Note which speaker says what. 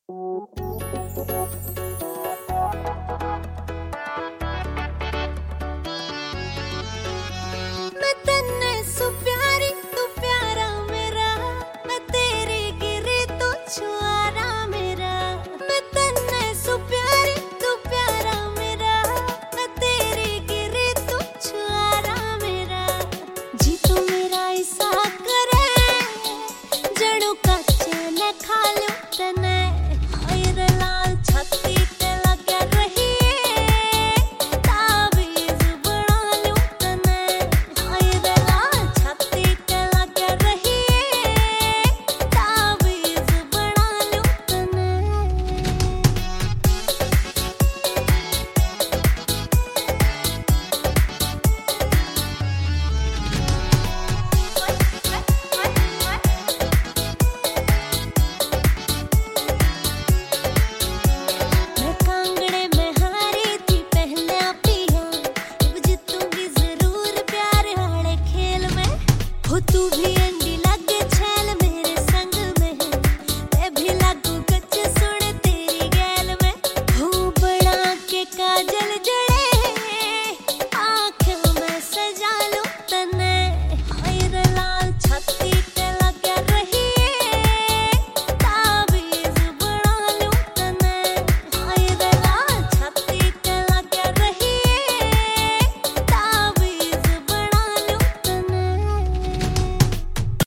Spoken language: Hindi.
Speaker 1: मैं तन्ने सु प्यारी तू प्यारा मेरा, मैं तेरे गिरे तो छुआरा मेरा। मैं तन्ने सु प्यारी तू प्यारा मेरा, मैं तेरे गिरे तो छुआरा मेरा। जी तू मेरा ऐसा करे जड़ों का चैन खा लूं तने। हाय रे लाल छाती ते लगे रही ताबीज बना लूं तने। हाय रे लाल छाती ते लगे रही ताबीज बना लूं तने। मैं कांगड़े में हारी थी पहले पिया, अब जीतूंगी जरूर प्यार वाले खेल में। हो तू भी